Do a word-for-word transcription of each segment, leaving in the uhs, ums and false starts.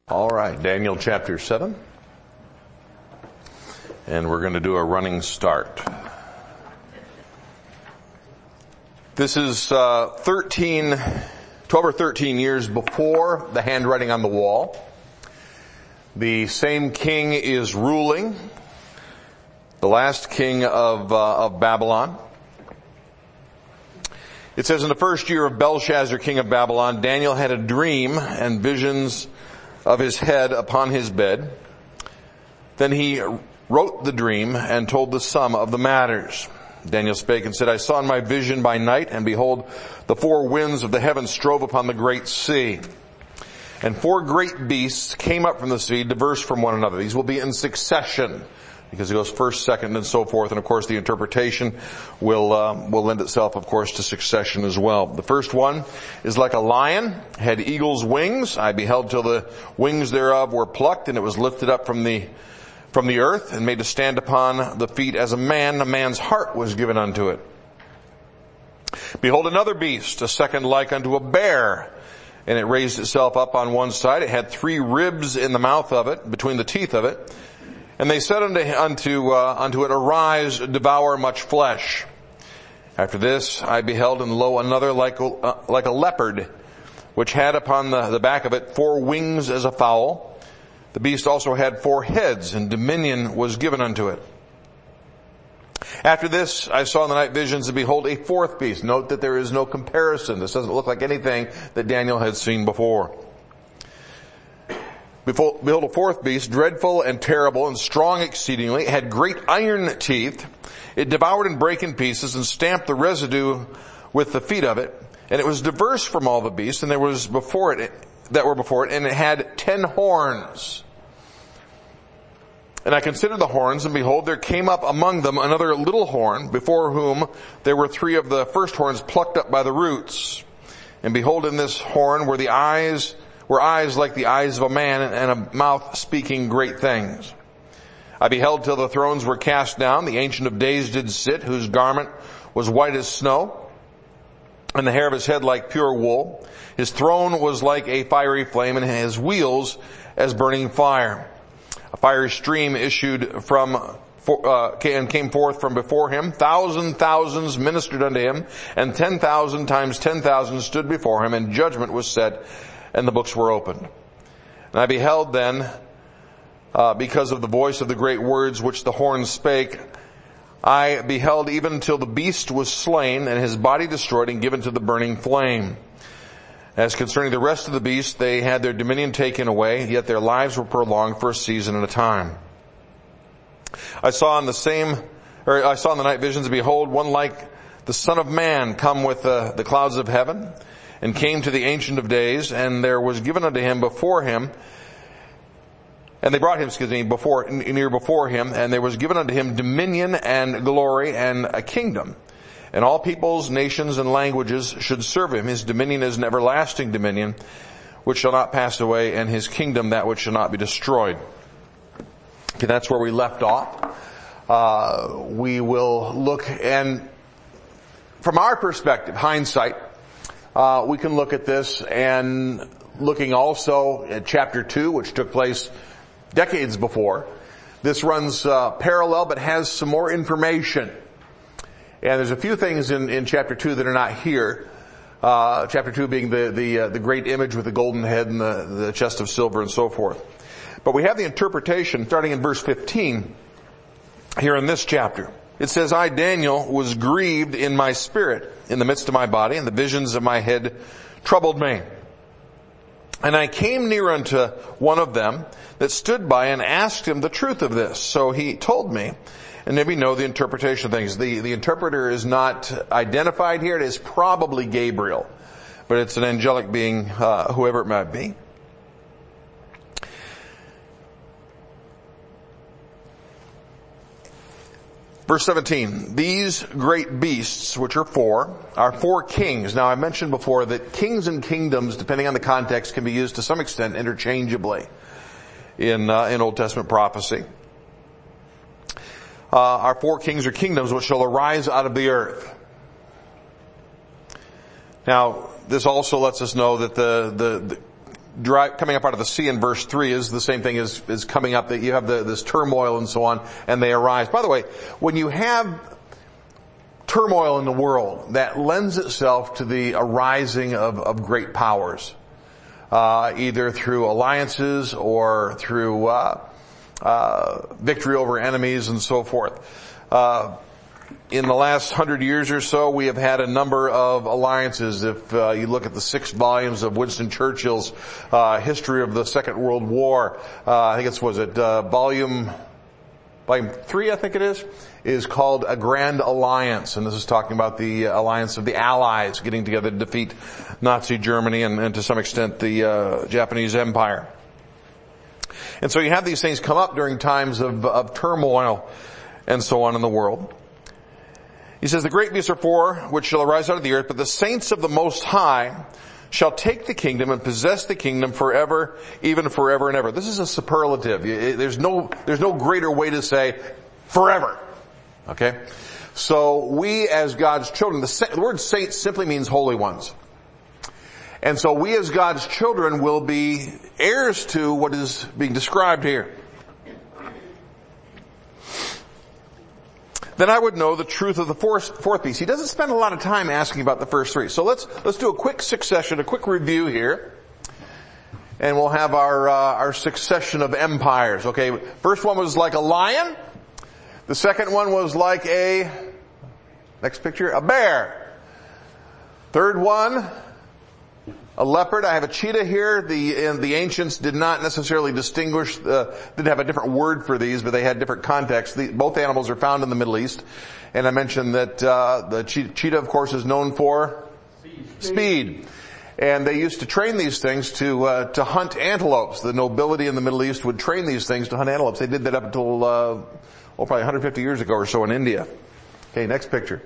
All right, Daniel chapter seven. And we're going to do a running start. This is uh, thirteen, twelve or thirteen years before the handwriting on the wall. The same king is ruling, the last king of, uh, of Babylon. It says, in the first year of Belshazzar, king of Babylon, Daniel had a dream and visions of his head upon his bed. Then he wrote the dream and told the sum of the matters. Daniel spake and said, I saw in my vision by night, and behold, the four winds of the heavens strove upon the great sea. And four great beasts came up from the sea, diverse from one another. These will be in succession, because it goes first, second, and so forth. And of course the interpretation will, uh, will lend itself, of course, to succession as well. The first one is like a lion, had eagle's wings. I beheld till the wings thereof were plucked, and it was lifted up from the, from the earth, and made to stand upon the feet as a man. A man's heart was given unto it. Behold another beast, a second like unto a bear. And it raised itself up on one side. It had three ribs in the mouth of it, between the teeth of it. And they said unto, unto, uh, unto it, Arise, devour much flesh. After this I beheld, and lo, another like, uh, like a leopard, which had upon the, the back of it four wings as a fowl. The beast also had four heads, and dominion was given unto it. After this I saw in the night visions, and behold, a fourth beast. Note that there is no comparison. This doesn't look like anything that Daniel had seen before. Behold, a fourth beast, dreadful and terrible and strong exceedingly. It had great iron teeth. It devoured and brake in pieces, and stamped the residue with the feet of it. And it was diverse from all the beasts, and there was before it, that were before it, and it had ten horns. And I considered the horns, and behold, there came up among them another little horn, before whom there were three of the first horns plucked up by the roots. And behold, in this horn were the eyes, were eyes like the eyes of a man, and a mouth speaking great things. I beheld till the thrones were cast down. The Ancient of Days did sit, whose garment was white as snow, and the hair of his head like pure wool. His throne was like a fiery flame, and his wheels as burning fire. A fiery stream issued from, uh, and came forth from before him. Thousand thousands ministered unto him, and ten thousand times ten thousand stood before him, and judgment was set, and the books were opened. And I beheld then, uh, because of the voice of the great words which the horns spake, I beheld even till the beast was slain, and his body destroyed, and given to the burning flame. As concerning the rest of the beasts, they had their dominion taken away, yet their lives were prolonged for a season and a time. I saw in the same, or I saw in the night visions, behold, one like the Son of Man come with the, the clouds of heaven, and came to the Ancient of Days, and there was given unto him before him, and they brought him, excuse me, before, near before him, and there was given unto him dominion and glory and a kingdom. And all peoples, nations, and languages should serve him. His dominion is an everlasting dominion, which shall not pass away, and his kingdom that which shall not be destroyed. Okay, that's where we left off. Uh, we will look, and from our perspective, hindsight, uh, we can look at this, and looking also at chapter two, which took place decades before. This runs uh, parallel, but has some more information. And there's a few things in, in chapter two that are not here. Uh, chapter two being the, the, uh, the great image with the golden head and the, the chest of silver and so forth. But we have the interpretation starting in verse fifteen here in this chapter. It says, I, Daniel, was grieved in my spirit in the midst of my body, and the visions of my head troubled me. And I came near unto one of them that stood by, and asked him the truth of this. So he told me. And then we know the interpretation of things. The, the interpreter is not identified here. It is probably Gabriel, but it's an angelic being, uh, whoever it might be. Verse seventeen, these great beasts, which are four, are four kings. Now I mentioned before that kings and kingdoms, depending on the context, can be used to some extent interchangeably in, uh, in Old Testament prophecy. Uh, our four kings or kingdoms which shall arise out of the earth. Now, this also lets us know that the, the, the dry, coming up out of the sea in verse three is the same thing as, as coming up, that you have the, this turmoil and so on, and they arise. By the way, when you have turmoil in the world, that lends itself to the arising of, of great powers, uh, either through alliances or through, uh, uh, victory over enemies and so forth. Uh, In the last hundred years or so, we have had a number of alliances. If uh, you look at the six volumes of Winston Churchill's uh, history of the Second World War, uh, I think it's, was it, uh, volume, volume three, I think it is, is called A Grand Alliance. And this is talking about the alliance of the Allies getting together to defeat Nazi Germany and, and to some extent the uh, Japanese Empire. And so you have these things come up during times of, of turmoil and so on in the world. He says, the great beasts are four, which shall arise out of the earth, but the saints of the Most High shall take the kingdom and possess the kingdom forever, even forever and ever. This is a superlative. There's no, there's no greater way to say forever. Okay? So we as God's children, the, the word saints simply means holy ones. And so we as God's children will be heirs to what is being described here. Then I would know the truth of the fourth, fourth beast. He doesn't spend a lot of time asking about the first three. So let's, let's do a quick succession, a quick review here. And we'll have our, uh, our succession of empires. Okay. First one was like a lion. The second one was like a, next picture, a bear. Third one, a leopard. I have a cheetah here. The, and the ancients did not necessarily distinguish, uh, didn't have a different word for these, but they had different contexts. The, both animals are found in the Middle East. And I mentioned that, uh, the che- cheetah, of course, is known for speed. speed. And they used to train these things to, uh, to hunt antelopes. The nobility in the Middle East would train these things to hunt antelopes. They did that up until, uh, oh, probably one hundred fifty years ago or so in India. Okay, next picture.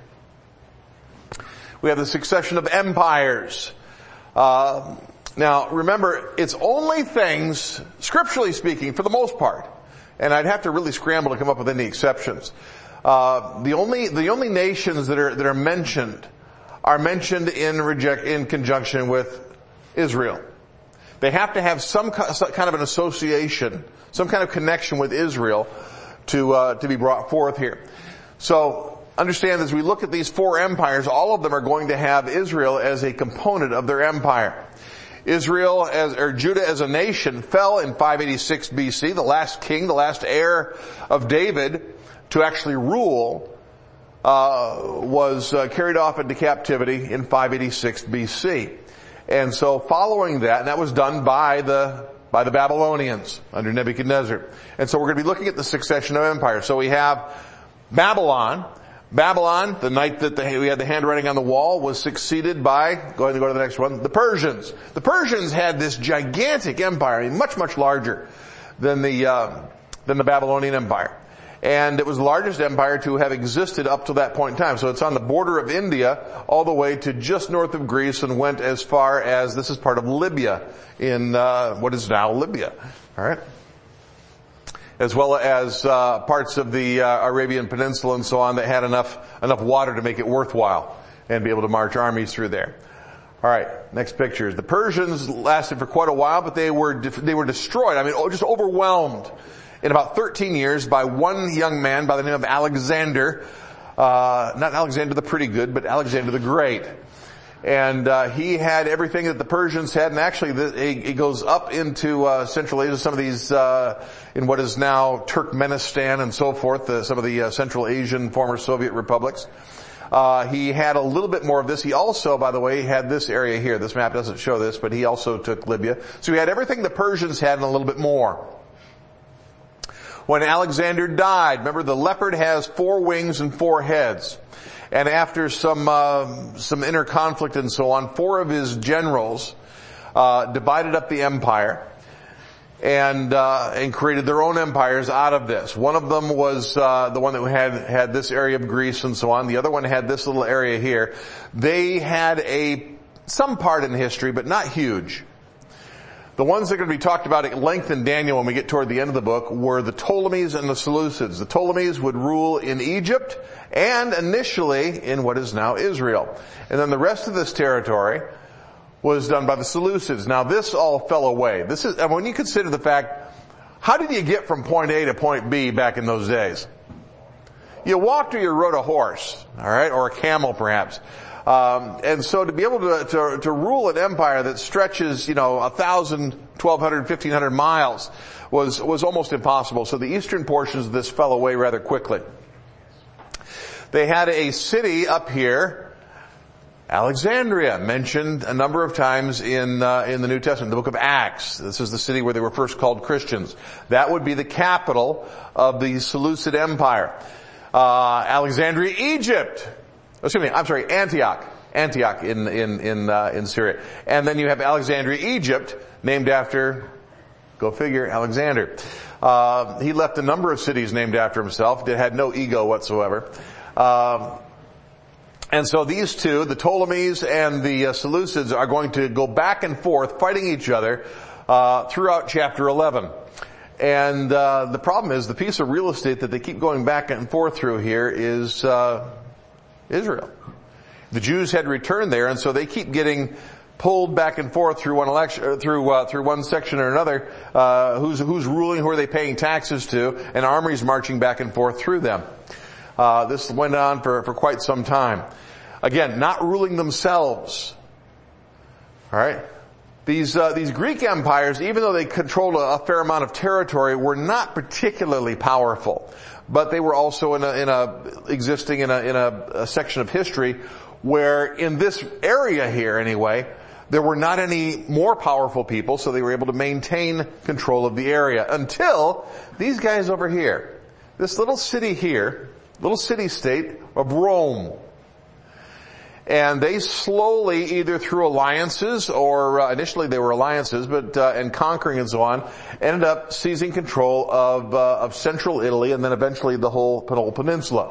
We have the succession of empires. Uh, now remember, it's only things, scripturally speaking, for the most part, and I'd have to really scramble to come up with any exceptions. Uh, the only, the only nations that are, that are mentioned are mentioned in reject, in conjunction with Israel. They have to have some kind of an association, some kind of connection with Israel to, uh, to be brought forth here. So, understand as we look at these four empires, all of them are going to have Israel as a component of their empire. Israel as, or Judah as a nation fell in five eighty-six B C. The last king, the last heir of David to actually rule, uh, was uh, carried off into captivity in five eighty-six B C. And so following that, and that was done by the, by the Babylonians under Nebuchadnezzar. And so we're going to be looking at the succession of empires. So we have Babylon. Babylon, the night that the, we had the handwriting on the wall, was succeeded by, going to go to the next one, the Persians. The Persians had this gigantic empire, I mean, much, much larger than the, uh, than the Babylonian Empire. And it was the largest empire to have existed up to that point in time. So it's on the border of India all the way to just north of Greece and went as far as, this is part of Libya in, uh, what is now Libya. Alright? As well as uh, parts of the uh, Arabian Peninsula and so on that had enough enough water to make it worthwhile and be able to march armies through there. All right, next pictures. The Persians lasted for quite a while, but they were they were destroyed. I mean, just overwhelmed in about thirteen years by one young man by the name of Alexander. Uh, not Alexander the Pretty Good, but Alexander the Great. And uh, he had everything that the Persians had, and actually the, it, it goes up into uh, Central Asia, some of these uh, in what is now Turkmenistan and so forth, uh, some of the uh, Central Asian former Soviet republics. Uh, he had a little bit more of this. He also, by the way, had this area here. This map doesn't show this, but he also took Libya. So he had everything the Persians had and a little bit more. When Alexander died, remember the leopard has four wings and four heads. And after some uh, some inner conflict and so on, four of his generals uh divided up the empire and uh and created their own empires out of this. One of them was uh the one that had had this area of Greece and so on. The other one had this little area here. They had a some part in history, but not huge. The ones that are going to be talked about at length in Daniel when we get toward the end of the book were the Ptolemies and the Seleucids. The Ptolemies would rule in Egypt and initially in what is now Israel. And then the rest of this territory was done by the Seleucids. Now this all fell away. This is, and when you consider the fact, how did you get from point A to point B back in those days? You walked or you rode a horse, alright, or a camel perhaps. Um, and so to be able to, to, to rule an empire that stretches, you know, a thousand, twelve hundred, fifteen hundred miles was, was almost impossible. So the eastern portions of this fell away rather quickly. They had a city up here, Alexandria, mentioned a number of times in uh, in the New Testament, the book of Acts. This is the city where they were first called Christians. That would be the capital of the Seleucid Empire. Uh, Alexandria, Egypt. Excuse me, I'm sorry, Antioch. Antioch in in in uh, in Syria. And then you have Alexandria, Egypt, named after, go figure, Alexander. Uh, he left a number of cities named after himself. That had no ego whatsoever. Um, and so these two, the Ptolemies and the uh, Seleucids, are going to go back and forth fighting each other uh, throughout chapter eleven. And uh, the problem is the piece of real estate that they keep going back and forth through here is uh, Israel. The Jews had returned there, and so they keep getting pulled back and forth through one election, through uh, through one section or another. Uh, who's who's ruling? Who are they paying taxes to? And armies marching back and forth through them. Uh, this went on for, for quite some time. Again, not ruling themselves. Alright? These, uh, these Greek empires, even though they controlled a, a fair amount of territory, were not particularly powerful. But they were also in a, in a, existing in a, in a, a section of history where in this area here anyway, there were not any more powerful people, so they were able to maintain control of the area until these guys over here. This little city here, little city-state of Rome. And they slowly, either through alliances or uh, initially they were alliances, but uh, and conquering and so on, ended up seizing control of uh, of central Italy and then eventually the whole, whole peninsula.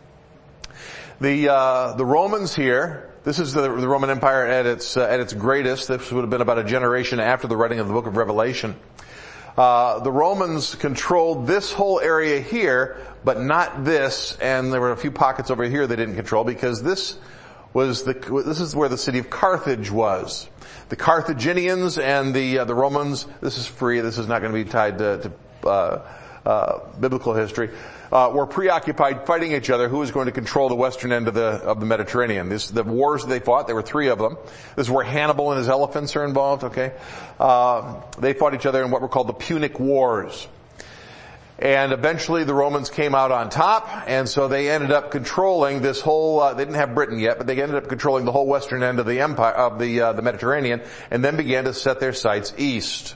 The uh, the Romans here. This is the, the Roman Empire at its uh, at its greatest. This would have been about a generation after the writing of the book of Revelation. Uh, the Romans controlled this whole area here, but not this, and there were a few pockets over here they didn't control because this was the, this is where the city of Carthage was. The Carthaginians and the, uh, the Romans, this is free, this is not going to be tied to, to uh, uh, biblical history, uh, were preoccupied fighting each other who was going to control the western end of the, of the Mediterranean. This, the wars they fought, there were three of them. This is where Hannibal and his elephants are involved, okay? Uh, they fought each other in what were called the Punic Wars. And eventually the Romans came out on top, and so they ended up controlling this whole, uh, they didn't have Britain yet, but they ended up controlling the whole western end of the empire, of the, uh, the Mediterranean, and then began to set their sights east.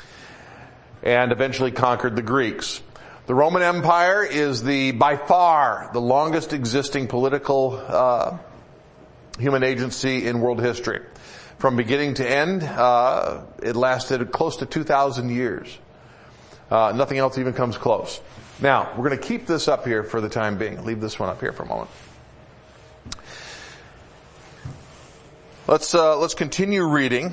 And eventually conquered the Greeks. The Roman Empire is the, by far, the longest existing political, uh, human agency in world history. From beginning to end, uh, it lasted close to two thousand years. Uh, nothing else even comes close. Now, we're going to keep this up here for the time being. Leave this one up here for a moment. Let's, uh, let's continue reading.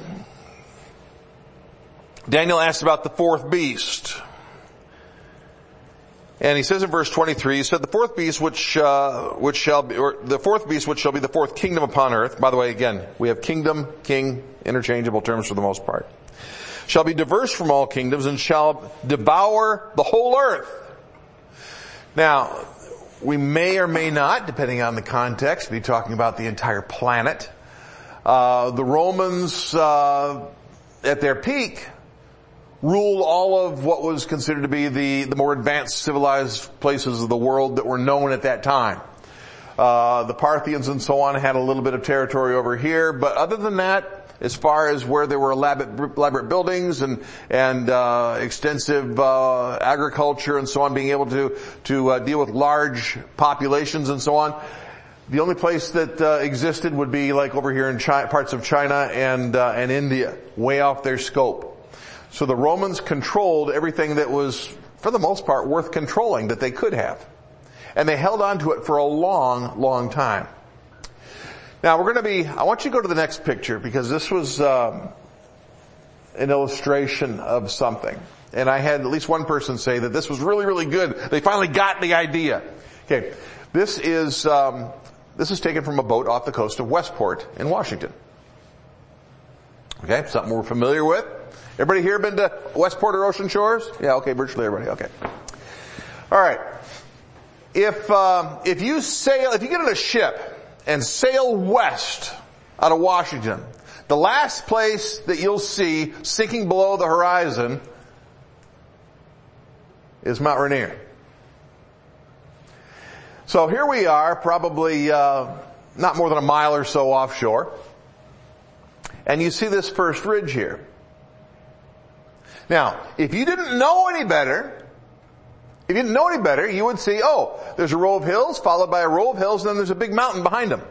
Daniel asked about the fourth beast. And he says in verse twenty-three, he said, the fourth beast which, uh, which shall be, or the fourth beast which shall be the fourth kingdom upon earth. By the way, again, we have kingdom, king, interchangeable terms for the most part. Shall be diverse from all kingdoms and shall devour the whole earth. Now, we may or may not, depending on the context, be talking about the entire planet. Uh, the Romans, uh, at their peak, ruled all of what was considered to be the, the more advanced civilized places of the world that were known at that time. Uh, the Parthians and so on had a little bit of territory over here, but other than that, as far as where there were elaborate, elaborate buildings and and uh, extensive uh, agriculture and so on, being able to to uh, deal with large populations and so on, the only place that uh, existed would be like over here in China, parts of China and uh, and India, way off their scope. So the Romans controlled everything that was, for the most part, worth controlling that they could have, and they held on to it for a long, long time. Now we're going to be, I want you to go to the next picture because this was um, an illustration of something. And I had at least one person say that this was really, really good. They finally got the idea. Okay, this is, um, this is taken from a boat off the coast of Westport in Washington. Okay, something we're familiar with. Everybody here been to Westport or Ocean Shores? Yeah, okay, virtually everybody, okay. Alright. If, uh, if you sail, if you get in a ship and sail west out of Washington, the last place that you'll see sinking below the horizon is Mount Rainier. So here we are, probably uh, not more than a mile or so offshore. And you see this first ridge here. Now, if you didn't know any better, if you didn't know any better, you would see, oh, there's a row of hills followed by a row of hills and then there's a big mountain behind them.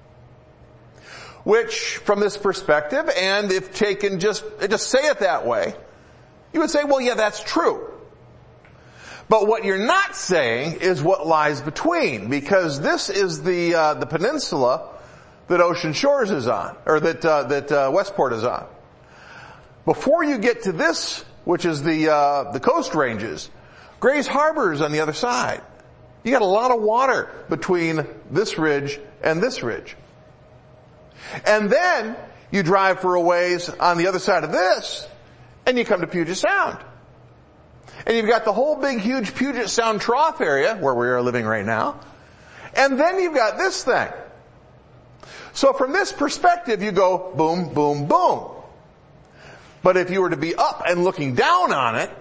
Which, from this perspective, and if taken just, just say it that way, you would say, well, yeah, that's true. But what you're not saying is what lies between, because this is the, uh, the peninsula that Ocean Shores is on, or that, uh, that, uh, Westport is on. Before you get to this, which is the, uh, the coast ranges, Grays Harbor is on the other side. You got a lot of water between this ridge and this ridge. And then you drive for a ways on the other side of this, and you come to Puget Sound. And you've got the whole big huge Puget Sound trough area where we are living right now. And then you've got this thing. So from this perspective you go boom, boom, boom. But if you were to be up and looking down on it,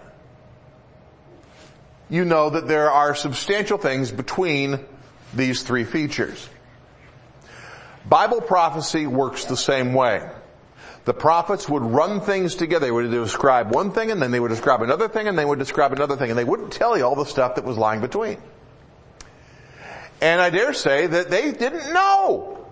you know that there are substantial things between these three features. Bible prophecy works the same way. The prophets would run things together. They would describe one thing and then they would describe another thing and they would describe another thing and they wouldn't tell you all the stuff that was lying between. And I dare say that they didn't know.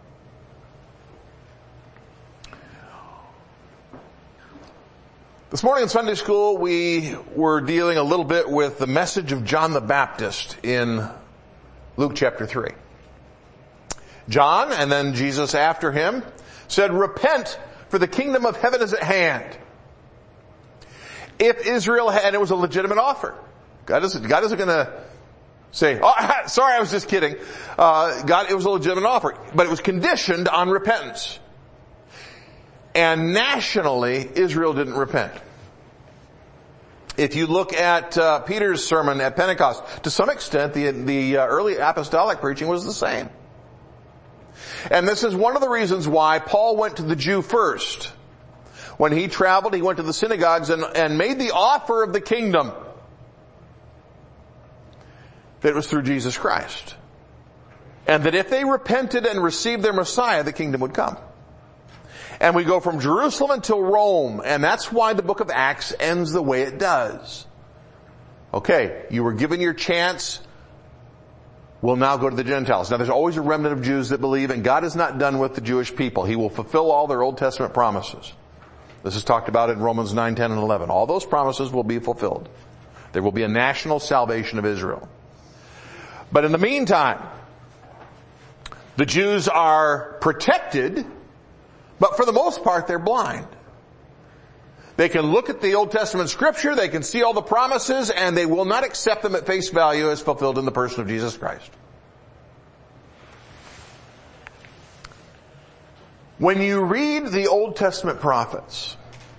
This morning in Sunday school we were dealing a little bit with the message of John the Baptist in Luke chapter three. John, and then Jesus after him, said, repent, for the kingdom of heaven is at hand. If Israel had, and it was a legitimate offer. God isn't, God isn't gonna say, oh, sorry, I was just kidding. Uh, God, it was a legitimate offer, but it was conditioned on repentance. And nationally, Israel didn't repent. If you look at uh, Peter's sermon at Pentecost, to some extent, the, the uh, early apostolic preaching was the same. And this is one of the reasons why Paul went to the Jew first. When he traveled, he went to the synagogues and, and made the offer of the kingdom. That it was through Jesus Christ. And that if they repented and received their Messiah, the kingdom would come. And we go from Jerusalem until Rome, and that's why the book of Acts ends the way it does. Okay, you were given your chance. We'll now go to the Gentiles. Now there's always a remnant of Jews that believe, and God is not done with the Jewish people. He will fulfill all their Old Testament promises. This is talked about in Romans nine, ten, and eleven. All those promises will be fulfilled. There will be a national salvation of Israel. But in the meantime, the Jews are protected, but for the most part they're blind. They can look at the Old Testament scripture, they can see all the promises, and they will not accept them at face value as fulfilled in the person of Jesus Christ. When you read the Old Testament prophets,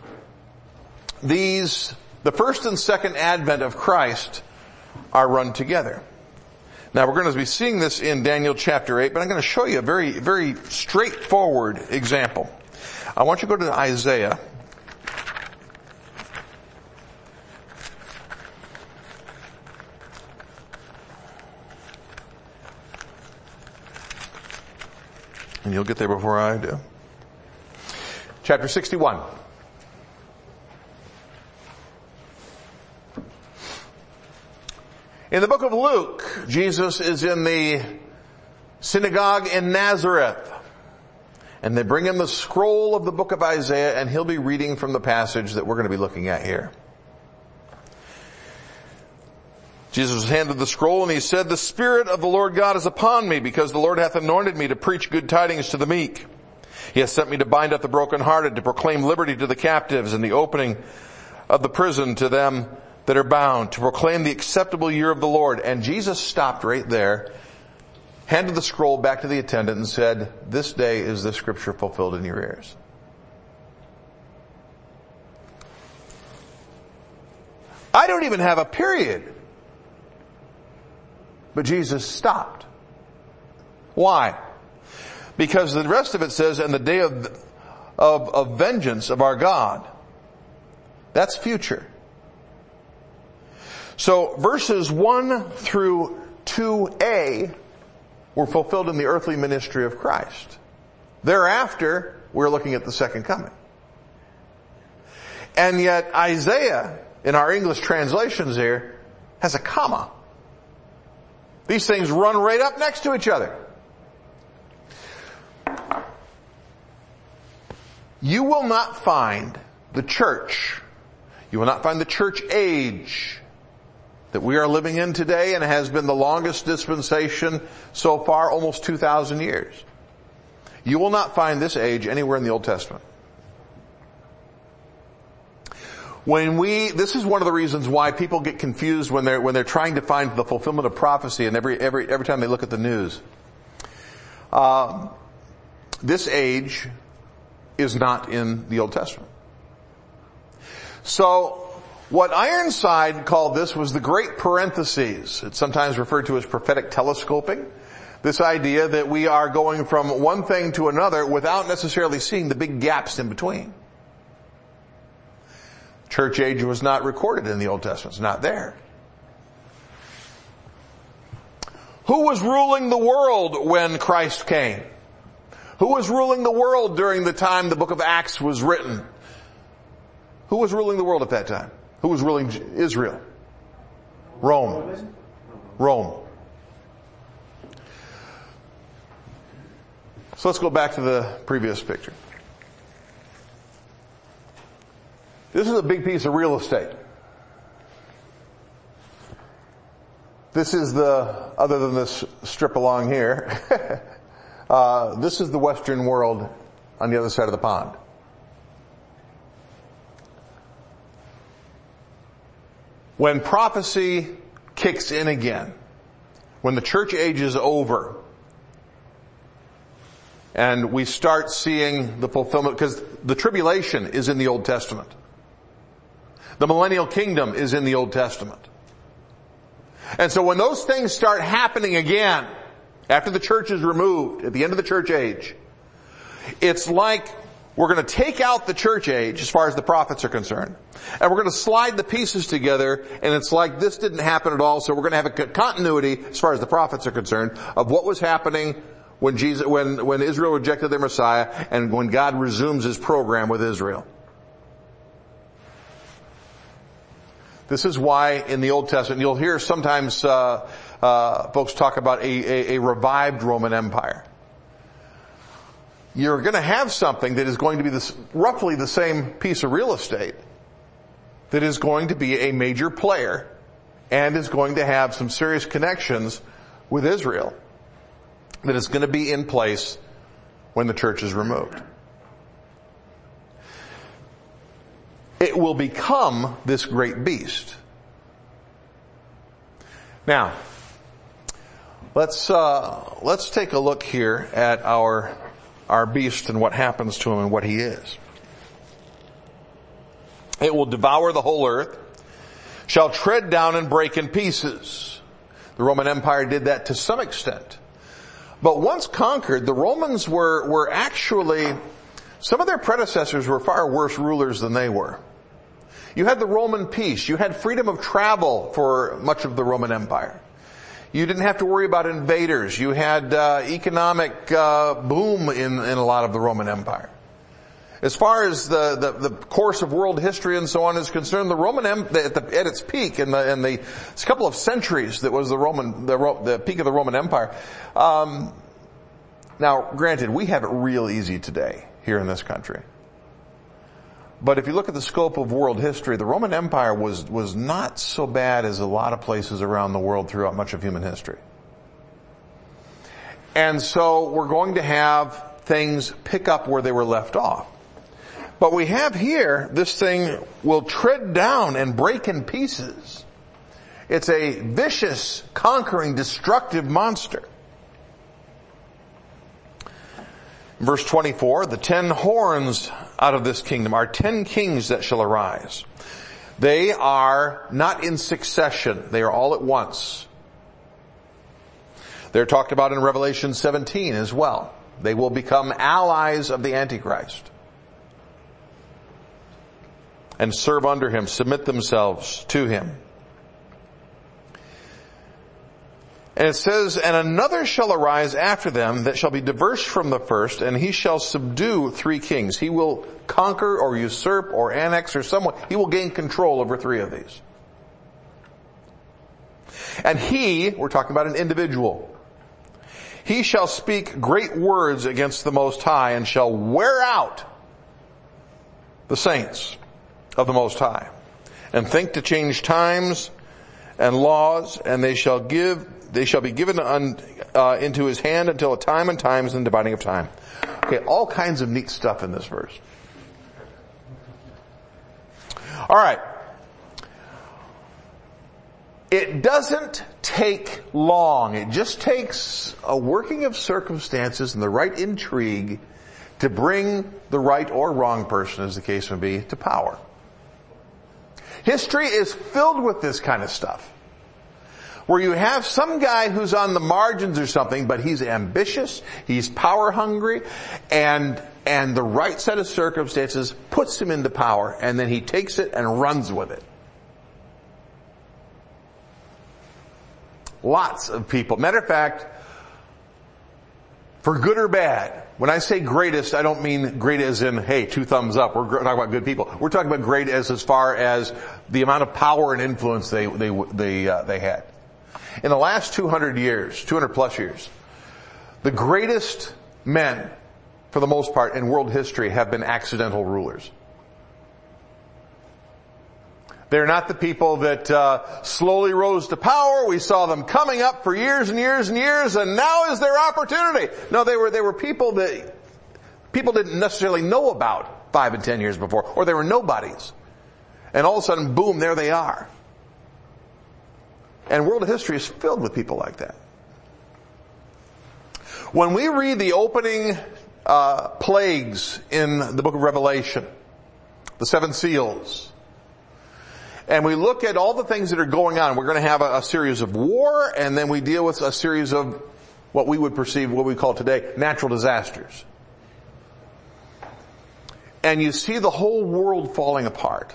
these, the first and second advent of Christ are run together. Now we're going to be seeing this in Daniel chapter eight, but I'm going to show you a very, very straightforward example. I want you to go to Isaiah. And you'll get there before I do. Chapter sixty-one. In the book of Luke, Jesus is in the synagogue in Nazareth. And they bring him the scroll of the book of Isaiah, and he'll be reading from the passage that we're going to be looking at here. Jesus was handed the scroll, and he said, the Spirit of the Lord God is upon me, because the Lord hath anointed me to preach good tidings to the meek. He hath sent me to bind up the brokenhearted, to proclaim liberty to the captives, and the opening of the prison to them that are bound, to proclaim the acceptable year of the Lord. And Jesus stopped right there, handed the scroll back to the attendant, and said, this day is the scripture fulfilled in your ears. I don't even have a period. But Jesus stopped. Why? Because the rest of it says, and the day of, of, of vengeance of our God. That's future. So verses one through two a were fulfilled in the earthly ministry of Christ. Thereafter, we're looking at the second coming. And yet Isaiah, in our English translations here, has a comma. These things run right up next to each other. You will not find the church, you will not find the church age that we are living in today, and has been the longest dispensation so far, almost two thousand years. You will not find this age anywhere in the Old Testament. When we, this is one of the reasons why people get confused when they're, when they're trying to find the fulfillment of prophecy, and every, every, every time they look at the news. Um, this age is not in the Old Testament. So, what Ironside called this was the great parentheses. It's sometimes referred to as prophetic telescoping. This idea that we are going from one thing to another without necessarily seeing the big gaps in between. Church age was not recorded in the Old Testament. It's not there. Who was ruling the world when Christ came? Who was ruling the world during the time the book of Acts was written? Who was ruling the world at that time? Who was ruling Israel? Rome. Rome. So let's go back to the previous picture. This is a big piece of real estate. This is the, other than this strip along here, uh, this is the Western world on the other side of the pond. When prophecy kicks in again, when the church age is over, and we start seeing the fulfillment, because the tribulation is in the Old Testament. The millennial kingdom is in the Old Testament. And so when those things start happening again, after the church is removed, at the end of the church age, it's like we're going to take out the church age as far as the prophets are concerned, and we're going to slide the pieces together, and it's like this didn't happen at all, so we're going to have a continuity as far as the prophets are concerned of what was happening when Jesus, when, when Israel rejected their Messiah, and when God resumes his program with Israel. This is why in the Old Testament, you'll hear sometimes uh, uh, folks talk about a, a, a revived Roman Empire. You're going to have something that is going to be this, roughly the same piece of real estate that is going to be a major player and is going to have some serious connections with Israel that is going to be in place when the church is removed. It will become this great beast. Now, let's uh, let's take a look here at our our beast and what happens to him and what he is. It will devour the whole earth, shall tread down and break in pieces. The Roman Empire did that to some extent. But once conquered, the Romans were were actually, some of their predecessors were far worse rulers than they were. You had the Roman peace. You had freedom of travel for much of the Roman Empire. You didn't have to worry about invaders. You had uh, economic uh, boom in, in a lot of the Roman Empire. As far as the, the, the course of world history and so on is concerned, the Roman Empire, at, the, at its peak in the, in the it's a couple of centuries that was the Roman, the, the peak of the Roman Empire. Um, now, granted, we have it real easy today here in this country. But if you look at the scope of world history, the Roman Empire was, was not so bad as a lot of places around the world throughout much of human history. And so we're going to have things pick up where they were left off. But we have here, this thing will tread down and break in pieces. It's a vicious, conquering, destructive monster. Verse twenty-four, the ten horns out of this kingdom are ten kings that shall arise. They are not in succession. They are all at once. They're talked about in Revelation seventeen as well. They will become allies of the Antichrist and serve under him, submit themselves to him. And it says, and another shall arise after them that shall be diverse from the first, and he shall subdue three kings. He will conquer or usurp or annex or someone. He will gain control over three of these. And he, we're talking about an individual, he shall speak great words against the Most High and shall wear out the saints of the Most High and think to change times and laws, and they shall give They shall be given un, uh, into his hand until a time and times and dividing of time. Okay, all kinds of neat stuff in this verse. All right. It doesn't take long. It just takes a working of circumstances and the right intrigue to bring the right or wrong person, as the case may be, to power. History is filled with this kind of stuff, where you have some guy who's on the margins or something, but he's ambitious, he's power hungry, and and the right set of circumstances puts him into power, and then he takes it and runs with it. Lots of people. Matter of fact, for good or bad, when I say greatest, I don't mean great as in, hey, two thumbs up, we're talking about good people. We're talking about great as as far as the amount of power and influence they they they uh, they had. In the last two hundred years, two hundred plus years, the greatest men, for the most part, in world history have been accidental rulers. They're not the people that uh, slowly rose to power. We saw them coming up for years and years and years, and now is their opportunity. No, they were they were people that people didn't necessarily know about five and ten years before, or they were nobodies. And all of a sudden, boom, there they are. And world history is filled with people like that. When we read the opening uh, plagues in the book of Revelation, the seven seals, and we look at all the things that are going on, we're going to have a, a series of war, and then we deal with a series of what we would perceive, what we call today, natural disasters. And you see the whole world falling apart.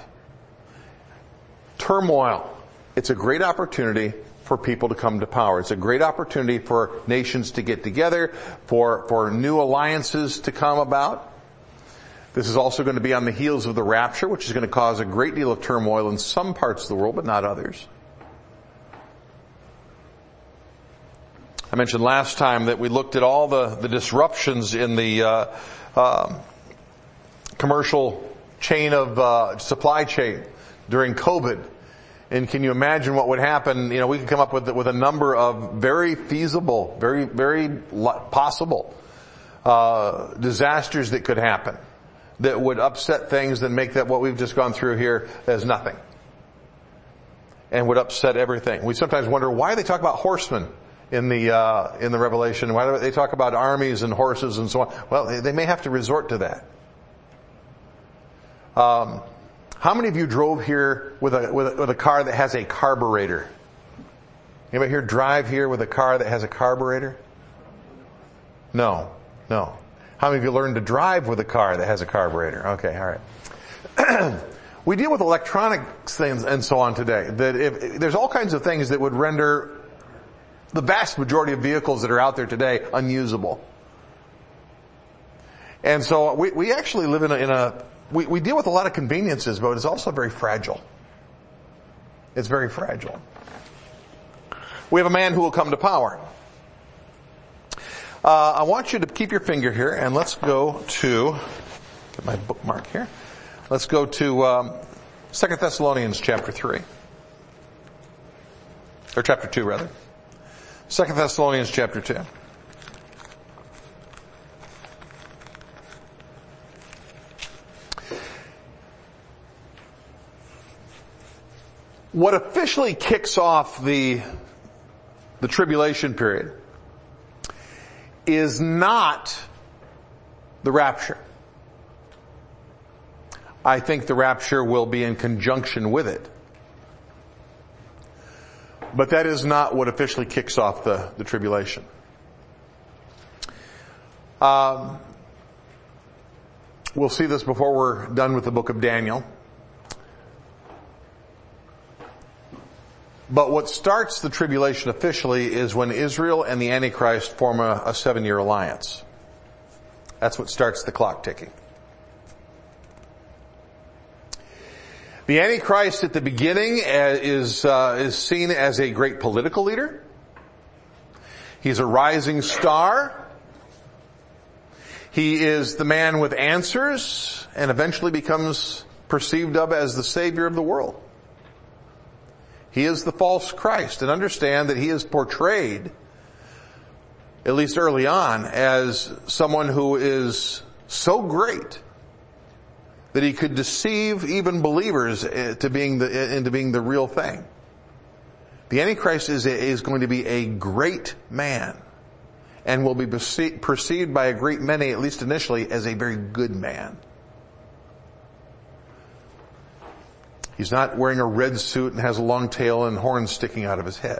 Turmoil. It's a great opportunity for people to come to power. It's a great opportunity for nations to get together, for, for new alliances to come about. This is also going to be on the heels of the rapture, which is going to cause a great deal of turmoil in some parts of the world, but not others. I mentioned last time that we looked at all the, the disruptions in the uh, uh, commercial chain of uh, supply chain during COVID. And can you imagine what would happen? You know, we could come up with with a number of very feasible, very very possible uh, disasters that could happen that would upset things and make that what we've just gone through here as nothing, and would upset everything. We sometimes wonder why they talk about horsemen in the uh, in the Revelation. Why do they talk about armies and horses and so on? Well, they, they may have to resort to that. Um. How many of you drove here with a, with a, with a car that has a carburetor? Anybody here drive here with a car that has a carburetor? No, no. How many of you learned to drive with a car that has a carburetor? Okay, all right. We deal with electronic things and so on today. That if, if there's all kinds of things that would render the vast majority of vehicles that are out there today unusable. And so we, we actually live in a, in a We, we deal with a lot of conveniences, but it's also very fragile. It's very fragile. We have a man who will come to power. Uh, I want you to keep your finger here, and let's go to, get my bookmark here. Let's go to um, Second Thessalonians chapter three. Or chapter two, rather. Second Thessalonians chapter two. What officially kicks off the, the tribulation period is not the rapture. I think the rapture will be in conjunction with it. But that is not what officially kicks off the, the tribulation. Um, we'll see this before we're done with the book of Daniel. But what starts the tribulation officially is when Israel and the Antichrist form a, a seven-year alliance. That's what starts the clock ticking. The Antichrist at the beginning is uh, is seen as a great political leader. He's a rising star. He is the man with answers and eventually becomes perceived of as the Savior of the world. He is the false Christ, and understand that he is portrayed, at least early on, as someone who is so great that he could deceive even believers to being the, into being the real thing. The Antichrist is, a, is going to be a great man and will be perceived, perceived by a great many, at least initially, as a very good man. He's not wearing a red suit and has a long tail and horns sticking out of his head.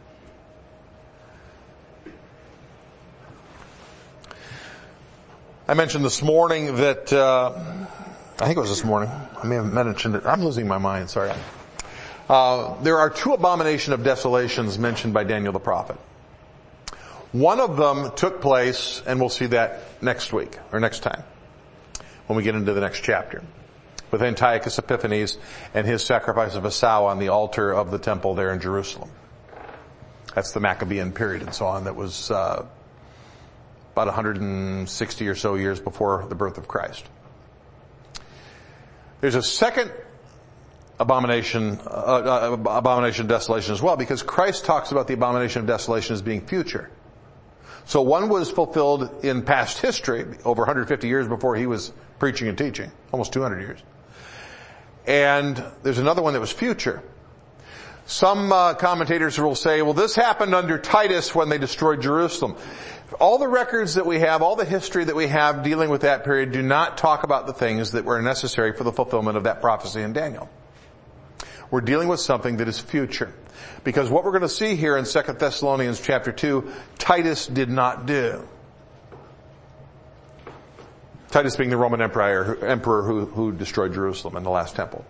I mentioned this morning that, uh, I think it was this morning. I may have mentioned it. I'm losing my mind, sorry. Uh, there are two abominations of desolations mentioned by Daniel the prophet. One of them took place, and we'll see that next week, or next time, when we get into the next chapter, with Antiochus Epiphanes and his sacrifice of a sow on the altar of the temple there in Jerusalem. That's the Maccabean period and so on that was uh, about one hundred sixty or so years before the birth of Christ. There's a second abomination, uh, uh, abomination of desolation as well, because Christ talks about the abomination of desolation as being future. So one was fulfilled in past history, over one hundred fifty years before he was preaching and teaching, almost two hundred years. And there's another one that was future. Some uh, commentators will say, well, this happened under Titus when they destroyed Jerusalem. All the records that we have, all the history that we have dealing with that period do not talk about the things that were necessary for the fulfillment of that prophecy in Daniel. We're dealing with something that is future. Because what we're going to see here in Second Thessalonians chapter two, Titus did not do. Titus being the Roman emperor, emperor who, who destroyed Jerusalem and the last temple.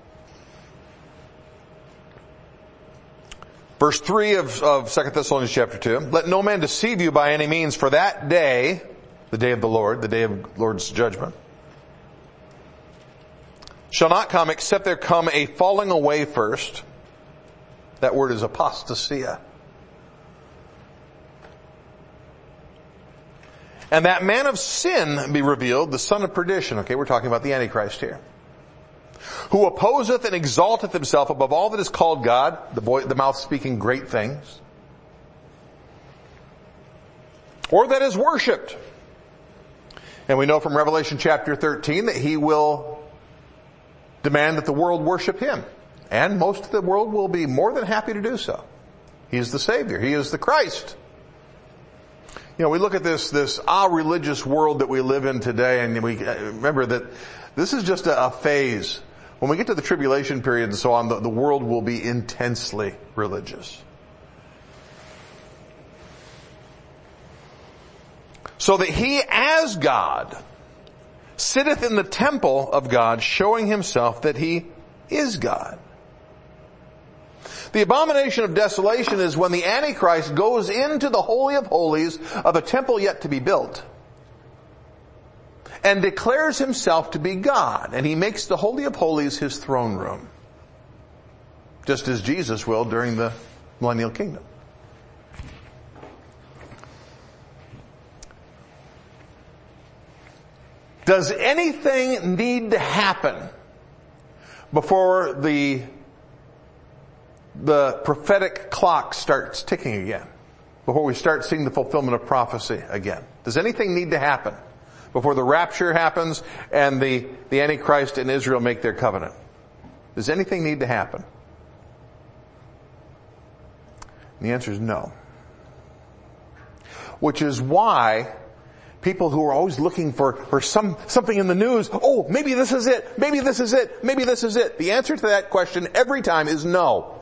Verse three of, of Second Thessalonians chapter two, let no man deceive you by any means, for that day, the day of the Lord, the day of the Lord's judgment, shall not come except there come a falling away first. That word is apostasia. And that man of sin be revealed, the son of perdition. Okay, we're talking about the Antichrist here. Who opposeth and exalteth himself above all that is called God, the, voice, the mouth speaking great things, or that is worshipped. And we know from Revelation chapter thirteen that he will demand that the world worship him. And most of the world will be more than happy to do so. He is the Savior. He is the Christ. You know, we look at this, this ah religious world that we live in today, and we remember that this is just a, a phase. When we get to the tribulation period and so on, the, the world will be intensely religious. So that he, as God, sitteth in the temple of God, showing himself that he is God. The abomination of desolation is when the Antichrist goes into the Holy of Holies of a temple yet to be built and declares himself to be God, and he makes the Holy of Holies his throne room, just as Jesus will during the millennial kingdom. Does anything need to happen before the the prophetic clock starts ticking again? Before we start seeing the fulfillment of prophecy again? Does anything need to happen before the rapture happens and the, the Antichrist and Israel make their covenant? Does anything need to happen? And the answer is no. Which is why people who are always looking for, for some, something in the news. Oh, maybe this is it. Maybe this is it. Maybe this is it. The answer to that question every time is no.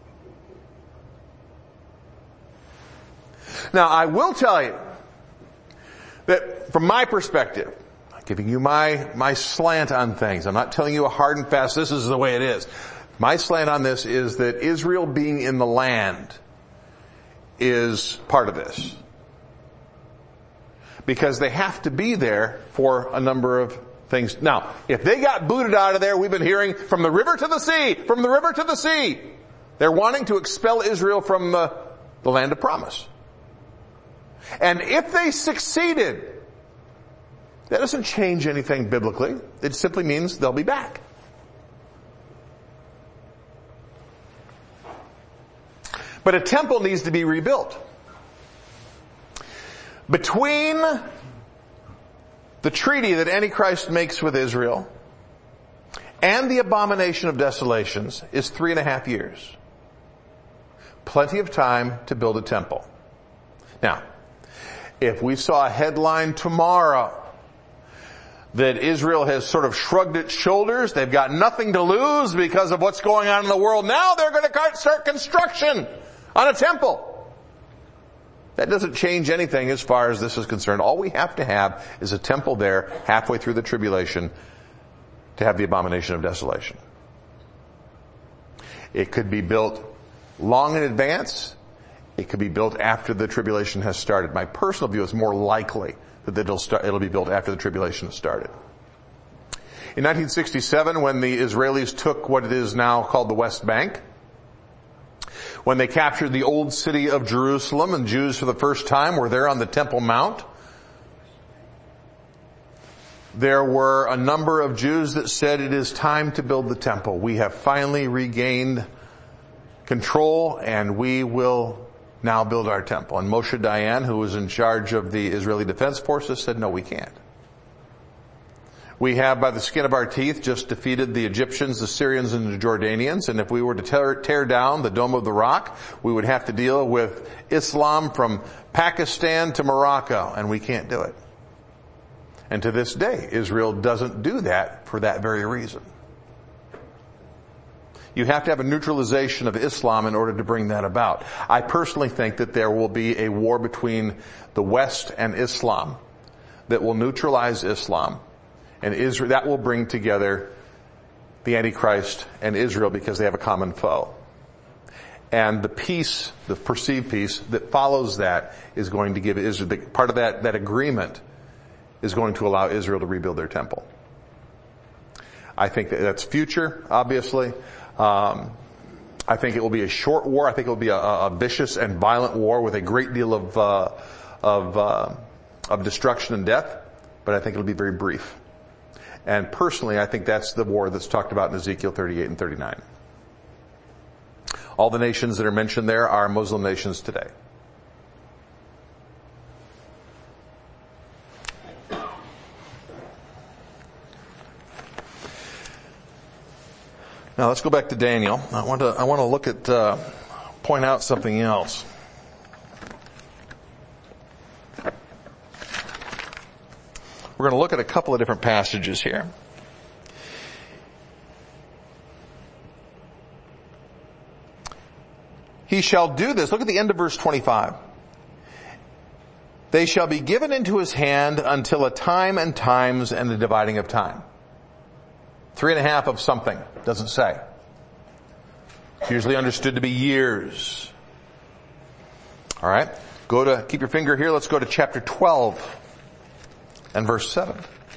Now, I will tell you that from my perspective, I'm giving you my, my slant on things. I'm not telling you a hard and fast, this is the way it is. My slant on this is that Israel being in the land is part of this. Because they have to be there for a number of things. Now, if they got booted out of there, we've been hearing from the river to the sea, from the river to the sea. They're wanting to expel Israel from the, the land of promise. And if they succeeded, that doesn't change anything biblically. It simply means they'll be back. But a temple needs to be rebuilt. Between the treaty that Antichrist makes with Israel and the abomination of desolations is three and a half years. Plenty of time to build a temple. Now, if we saw a headline tomorrow that Israel has sort of shrugged its shoulders, they've got nothing to lose because of what's going on in the world, now they're going to start construction on a temple. That doesn't change anything as far as this is concerned. All we have to have is a temple there halfway through the tribulation to have the abomination of desolation. It could be built long in advance. It could be built after the tribulation has started. My personal view is more likely that it'll, start, it'll be built after the tribulation has started. In nineteen sixty-seven, when the Israelis took what it is now called the West Bank, when they captured the old city of Jerusalem and Jews for the first time were there on the Temple Mount, there were a number of Jews that said it is time to build the temple. We have finally regained control and we will now build our temple. And Moshe Dayan, who was in charge of the Israeli Defense Forces, said, no, we can't. We have, by the skin of our teeth, just defeated the Egyptians, the Syrians, and the Jordanians. And if we were to tear, tear down the Dome of the Rock, we would have to deal with Islam from Pakistan to Morocco. And we can't do it. And to this day, Israel doesn't do that for that very reason. You have to have a neutralization of Islam in order to bring that about. I personally think that there will be a war between the West and Islam that will neutralize Islam. And Israel, that will bring together the Antichrist and Israel because they have a common foe. And the peace, the perceived peace that follows that is going to give Israel, part of that, that agreement is going to allow Israel to rebuild their temple. I think that that's future, obviously. Um, I think it will be a short war. I think it will be a, a vicious and violent war with a great deal of, uh, of, uh, of destruction and death. But I think it'll be very brief. And personally, I think that's the war that's talked about in Ezekiel thirty-eight and thirty-nine. All the nations that are mentioned there are Muslim nations today. Now let's go back to Daniel. I want to, I want to look at, uh, point out something else. We're going to look at a couple of different passages here. He shall do this. Look at the end of verse twenty-five. They shall be given into his hand until a time and times and the dividing of time. Three and a half of something. Doesn't say. It's usually understood to be years. All right. Go to, keep your finger here. Let's go to chapter twelve. And verse seven.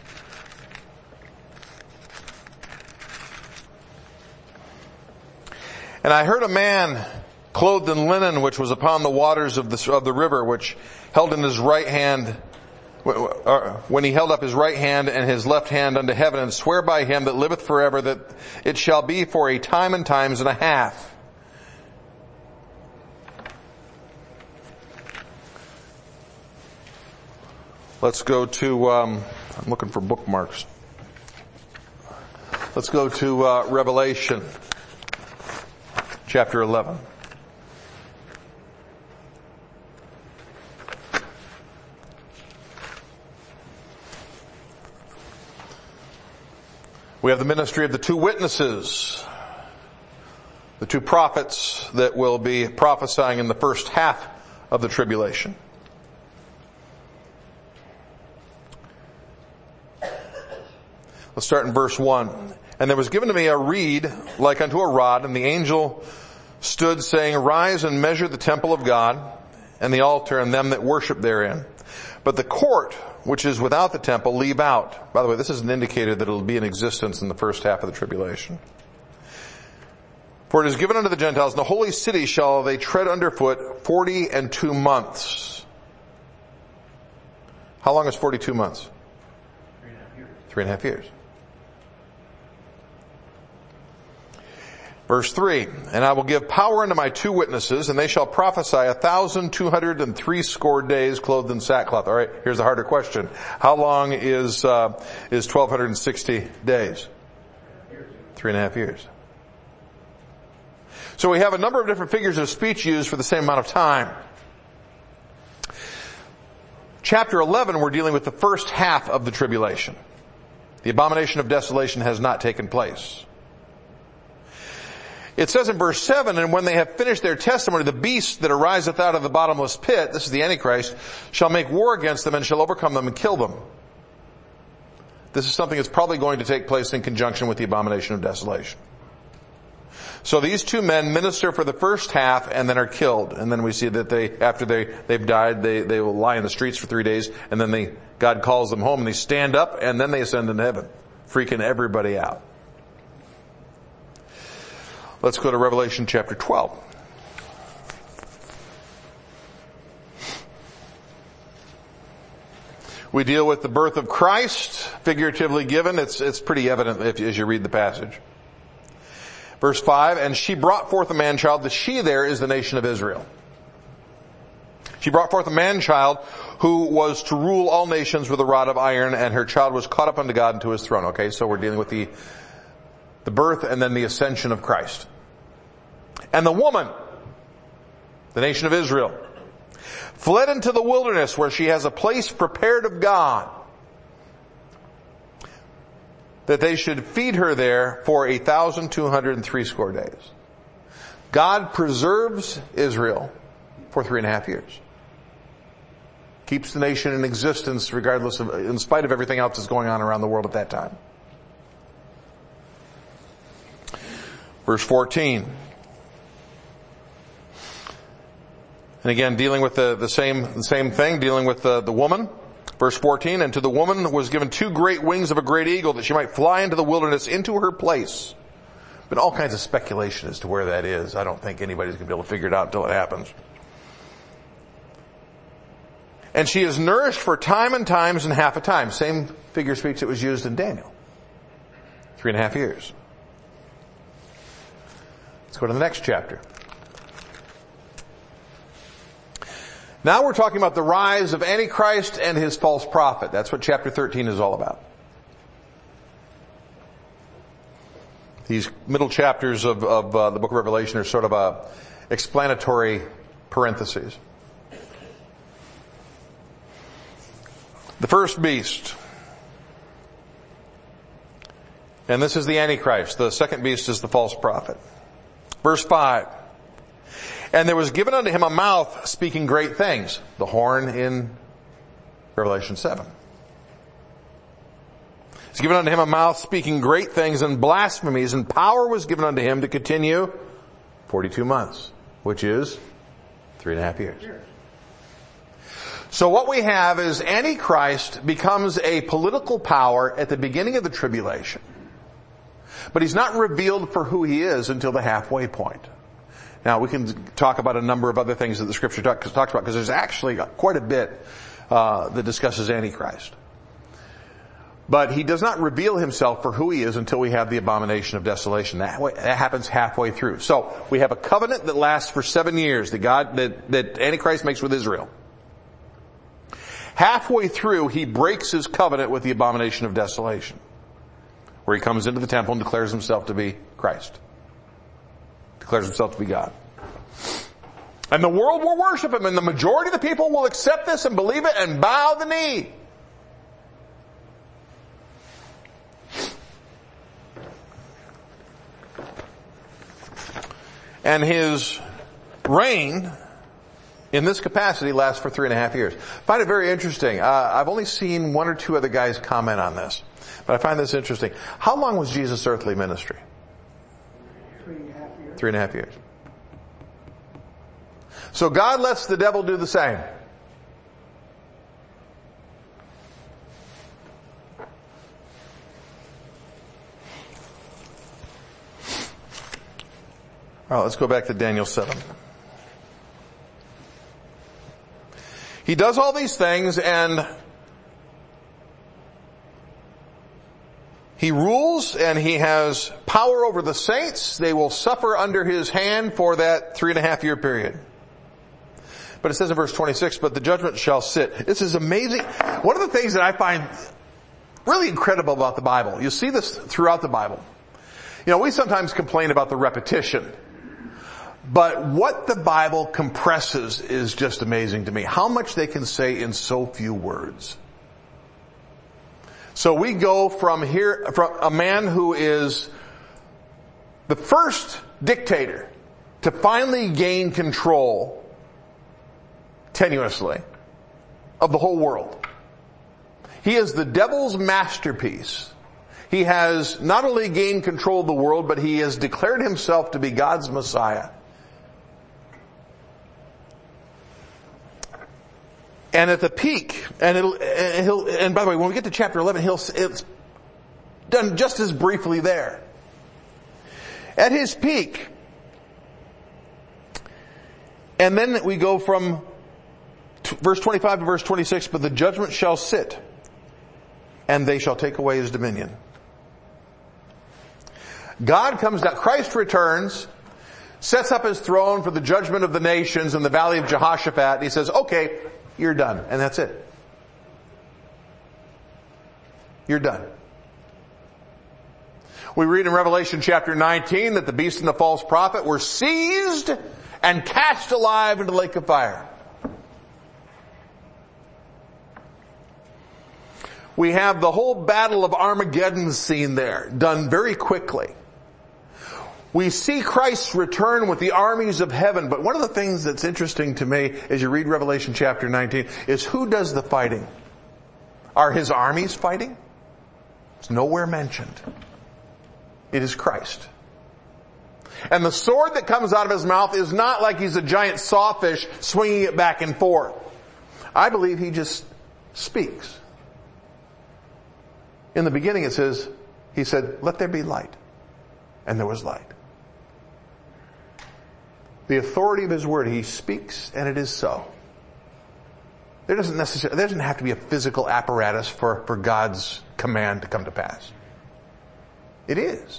And I heard a man clothed in linen which was upon the waters of the, of the river, which held in his right hand, when he held up his right hand and his left hand unto heaven, and swear by him that liveth forever that it shall be for a time and times and a half. Let's go to, um, I'm looking for bookmarks. Let's go to uh, Revelation, chapter eleven. We have the ministry of the two witnesses, the two prophets that will be prophesying in the first half of the tribulation. Let's start in verse one. And there was given to me a reed like unto a rod, and the angel stood saying, Arise and measure the temple of God, and the altar, and them that worship therein. But the court which is without the temple leave out. By the way, this is an indicator that it will be in existence in the first half of the tribulation. For it is given unto the Gentiles, and the holy city shall they tread underfoot forty and two months. How long is forty-two months? Three and a half years. Three and a half years. Verse three, and I will give power unto my two witnesses, and they shall prophesy a thousand two hundred and three score days clothed in sackcloth. All right, here's a harder question. How long is uh, is twelve sixty days? Three and a half years. So we have a number of different figures of speech used for the same amount of time. Chapter eleven, we're dealing with the first half of the tribulation. The abomination of desolation has not taken place. It says in verse seven, and when they have finished their testimony, the beast that ariseth out of the bottomless pit, this is the Antichrist, shall make war against them and shall overcome them and kill them. This is something that's probably going to take place in conjunction with the abomination of desolation. So these two men minister for the first half and then are killed. And then we see that they, after they, they've died, they, they will lie in the streets for three days and then they, God calls them home and they stand up and then they ascend into heaven, freaking everybody out. Let's go to Revelation chapter twelve. We deal with the birth of Christ, figuratively given. It's, it's pretty evident if, as you read the passage. Verse five, and she brought forth a man-child. The she there is the nation of Israel. She brought forth a man-child who was to rule all nations with a rod of iron, and her child was caught up unto God and to his throne. Okay, so we're dealing with the, the birth and then the ascension of Christ. And the woman, the nation of Israel, fled into the wilderness where she has a place prepared of God, that they should feed her there for a thousand two hundred and three score days. God preserves Israel for three and a half years. Keeps the nation in existence regardless of, in spite of everything else that's going on around the world at that time. Verse fourteen. And again, dealing with the, the same, the same thing, dealing with the, the woman. Verse fourteen, and to the woman was given two great wings of a great eagle, that she might fly into the wilderness, into her place. But all kinds of speculation as to where that is. I don't think anybody's going to be able to figure it out until it happens. And she is nourished for time and times and half a time. Same figure of speech that was used in Daniel. Three and a half years. Let's go to the next chapter. Now we're talking about the rise of Antichrist and his false prophet. That's what chapter thirteen is all about. These middle chapters of, of uh, the book of Revelation are sort of a explanatory parentheses. The first beast. And this is the Antichrist. The second beast is the false prophet. Verse five. And there was given unto him a mouth speaking great things. The horn in Revelation seven. It's given unto him a mouth speaking great things and blasphemies, and power was given unto him to continue forty-two months, which is three and a half years. So what we have is Antichrist becomes a political power at the beginning of the tribulation. But he's not revealed for who he is until the halfway point. Now, we can talk about a number of other things that the Scripture talk, talks about, because there's actually quite a bit uh, that discusses Antichrist. But he does not reveal himself for who he is until we have the abomination of desolation. That, that happens halfway through. So, we have a covenant that lasts for seven years that God, that, that Antichrist makes with Israel. Halfway through, he breaks his covenant with the abomination of desolation, where he comes into the temple and declares himself to be Christ. Declares himself to be God. And the world will worship him, and the majority of the people will accept this and believe it and bow the knee. And his reign in this capacity lasts for three and a half years. I find it very interesting. Uh, I've only seen one or two other guys comment on this, but I find this interesting. How long was Jesus' earthly ministry? Three and a half years. Three and a half years. So God lets the devil do the same. All right, let's go back to Daniel seven. He does all these things and he rules and he has power over the saints. They will suffer under his hand for that three and a half year period. But it says in verse twenty-six, but the judgment shall sit. This is amazing. One of the things that I find really incredible about the Bible, you see this throughout the Bible. You know, we sometimes complain about the repetition. But what the Bible compresses is just amazing to me. How much they can say in so few words. So we go from here, from a man who is the first dictator to finally gain control tenuously of the whole world. He is the devil's masterpiece. He has not only gained control of the world, but he has declared himself to be God's Messiah. And at the peak, and it'll, and he'll, and by the way, when we get to chapter eleven, he'll, it's done just as briefly there. At his peak, and then we go from verse twenty-five to verse twenty-six, but the judgment shall sit, and they shall take away his dominion. God comes down, Christ returns, sets up his throne for the judgment of the nations in the valley of Jehoshaphat, and he says, okay, you're done. And that's it. You're done. We read in Revelation chapter nineteen that the beast and the false prophet were seized and cast alive into the lake of fire. We have the whole battle of Armageddon scene there, done very quickly. We see Christ's return with the armies of heaven, but one of the things that's interesting to me as you read Revelation chapter nineteen is who does the fighting? Are his armies fighting? It's nowhere mentioned. It is Christ. And the sword that comes out of his mouth is not like he's a giant sawfish swinging it back and forth. I believe he just speaks. In the beginning it says, he said, let there be light. And there was light. The authority of his word, he speaks and it is so. There doesn't necessarily, there doesn't have to be a physical apparatus for, for God's command to come to pass. It is.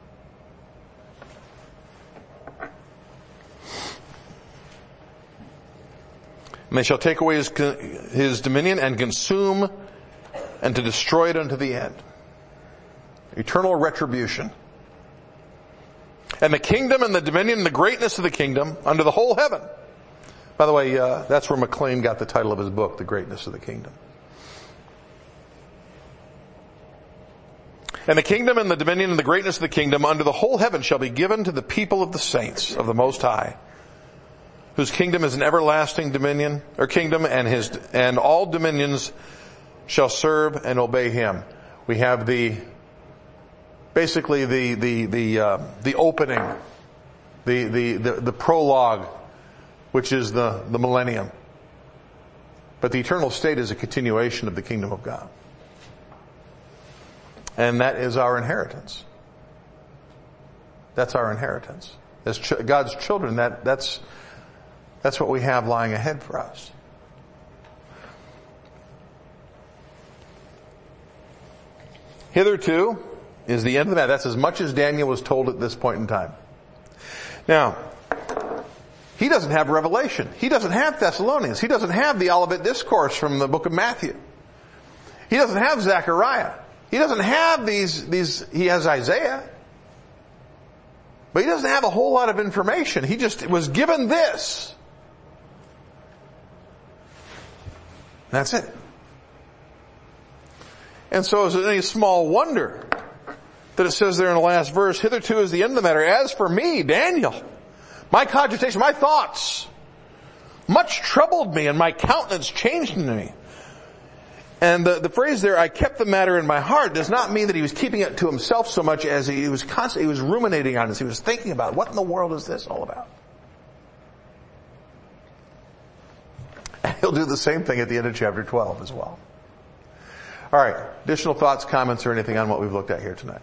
And they shall take away his, his dominion and consume and to destroy it unto the end. Eternal retribution. And the kingdom and the dominion and the greatness of the kingdom under the whole heaven. By the way, uh, that's where McLean got the title of his book, The Greatness of the Kingdom. And the kingdom and the dominion and the greatness of the kingdom under the whole heaven shall be given to the people of the saints of the Most High, whose kingdom is an everlasting dominion, or kingdom, and his, and all dominions shall serve and obey him. We have the, basically the, the, the, uh, the opening, the, the, the, the prologue, which is the, the millennium. But the eternal state is a continuation of the kingdom of God. And that is our inheritance. That's our inheritance. As ch- God's children, that, that's, that's what we have lying ahead for us. Hitherto is the end of that. That's as much as Daniel was told at this point in time. Now, he doesn't have Revelation. He doesn't have Thessalonians. He doesn't have the Olivet Discourse from the book of Matthew. He doesn't have Zechariah. He doesn't have these, these, he has Isaiah. But he doesn't have a whole lot of information. He just was given this. That's it. And so is it any small wonder that it says there in the last verse, hitherto is the end of the matter. As for me, Daniel, My cogitation, my thoughts, much troubled me, and my countenance changed in me. And the, the phrase there, I kept the matter in my heart, does not mean that he was keeping it to himself so much as he was constantly, he was ruminating on this. He was thinking about, what in the world is this all about? And he'll do the same thing at the end of chapter twelve as well. All right. Additional thoughts, comments, or anything on what we've looked at here tonight?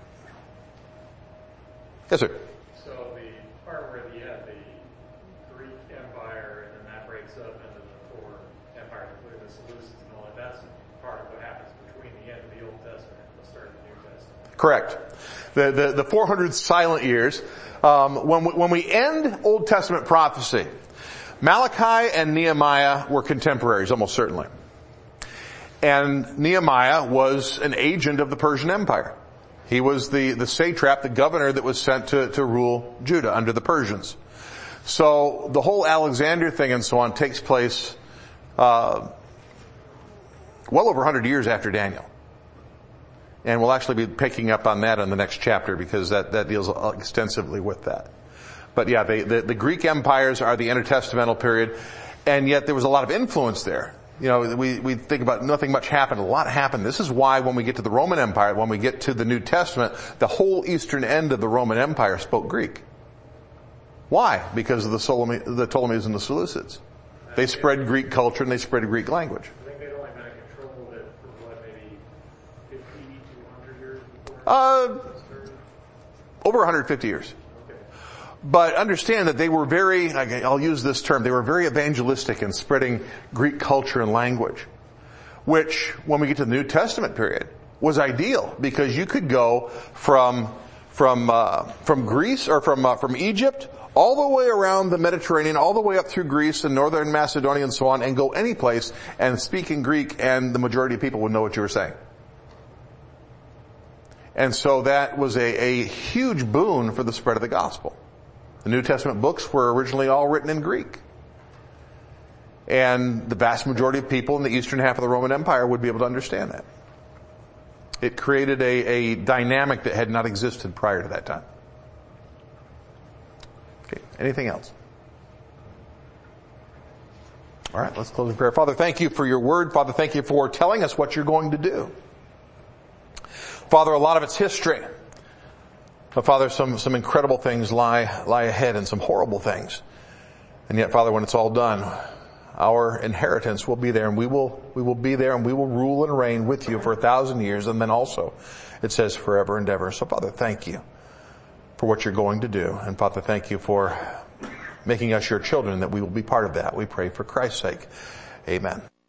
Yes, sir. So the part where the, uh, the Greek Empire, and then that breaks up into the four empires, including the Seleucids and all that, that's part of what happens between the end of the Old Testament and the start of the New Testament. Correct. The, the, the four hundred silent years. Um, when we, when we end Old Testament prophecy, Malachi and Nehemiah were contemporaries, almost certainly. And Nehemiah was an agent of the Persian Empire. He was the, the satrap, the governor that was sent to, to rule Judah under the Persians. So the whole Alexander thing and so on takes place uh, well over one hundred years after Daniel. And we'll actually be picking up on that in the next chapter because that, that deals extensively with that. But yeah, they, the, the Greek empires are the intertestamental period, and yet there was a lot of influence there. You know, we, we think about nothing much happened, a lot happened. This is why when we get to the Roman Empire, when we get to the New Testament, the whole eastern end of the Roman Empire spoke Greek. Why? Because of the, Ptolemy, the Ptolemies and the Seleucids. They spread Greek culture and they spread Greek language. I think they'd only been in control of it for what, maybe fifty to one hundred years before? Uh, over one hundred fifty years. But understand that they were very, I'll use this term, they were very evangelistic in spreading Greek culture and language. Which, when we get to the New Testament period, was ideal because you could go from, from, uh, from Greece or from, uh, from Egypt all the way around the Mediterranean, all the way up through Greece and northern Macedonia and so on, and go any place and speak in Greek, and the majority of people would know what you were saying. And so that was a, a huge boon for the spread of the gospel. The New Testament books were originally all written in Greek. And the vast majority of people in the eastern half of the Roman Empire would be able to understand that. It created a, a dynamic that had not existed prior to that time. Okay, anything else? All right, let's close in prayer. Father, thank you for your word. Father, thank you for telling us what you're going to do. Father, a lot of it's history. But Father, some, some incredible things lie, lie ahead and some horrible things. And yet, Father, when it's all done, our inheritance will be there and we will, we will be there and we will rule and reign with you for a thousand years. And then also, it says forever and ever. So Father, thank you for what you're going to do. And Father, thank you for making us your children, that we will be part of that. We pray for Christ's sake. Amen.